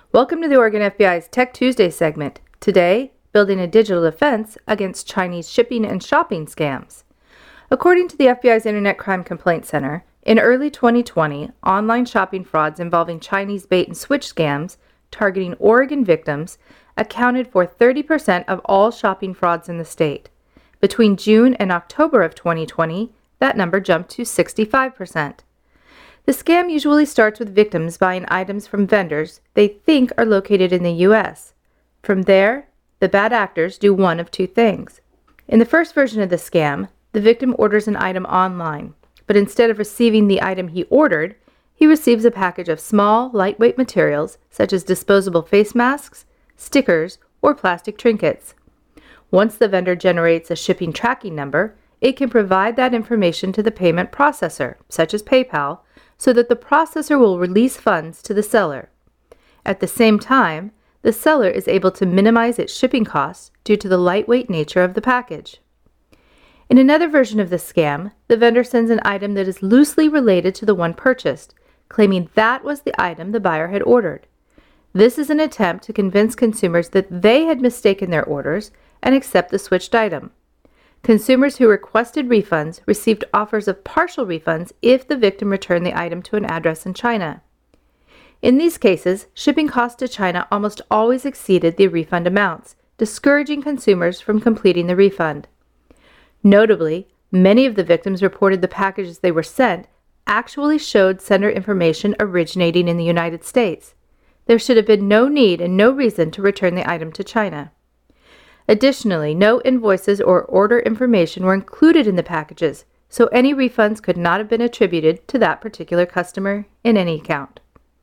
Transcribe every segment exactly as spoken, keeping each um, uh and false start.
Welcome to the Oregon F B I's Tech Tuesday segment. Today, building a digital defense against Chinese shipping and shopping scams. According to the F B I's Internet Crime Complaint Center, in early twenty twenty, online shopping frauds involving Chinese bait and switch scams targeting Oregon victims accounted for thirty percent of all shopping frauds in the state. Between June and October of twenty twenty, that number jumped to sixty-five percent. The scam usually starts with victims buying items from vendors they think are located in the U S. From there, the bad actors do one of two things. In the first version of the scam, the victim orders an item online, but instead of receiving the item he ordered, he receives a package of small, lightweight materials such as disposable face masks, stickers, or plastic trinkets. Once the vendor generates a shipping tracking number, it can provide that information to the payment processor, such as PayPal, so that the processor will release funds to the seller. At the same time, the seller is able to minimize its shipping costs due to the lightweight nature of the package. In another version of the scam, the vendor sends an item that is loosely related to the one purchased, claiming that was the item the buyer had ordered. This is an attempt to convince consumers that they had mistaken their orders and accept the switched item. Consumers who requested refunds received offers of partial refunds if the victim returned the item to an address in China. In these cases, shipping costs to China almost always exceeded the refund amounts, discouraging consumers from completing the refund. Notably, many of the victims reported the packages they were sent actually showed sender information originating in the United States. There should have been no need and no reason to return the item to China. Additionally, no invoices or order information were included in the packages, so any refunds could not have been attributed to that particular customer in any account.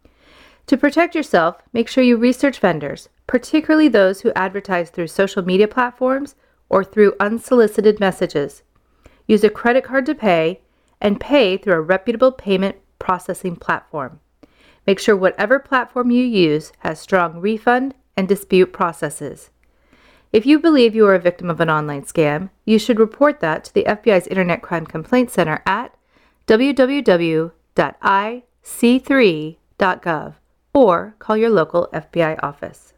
To protect yourself, make sure you research vendors, particularly those who advertise through social media platforms or through unsolicited messages. Use a credit card to pay, and pay through a reputable payment processing platform. Make sure whatever platform you use has strong refund and dispute processes. If you believe you are a victim of an online scam, you should report that to the F B I's Internet Crime Complaint Center at w w w dot i c three dot gov or call your local F B I office.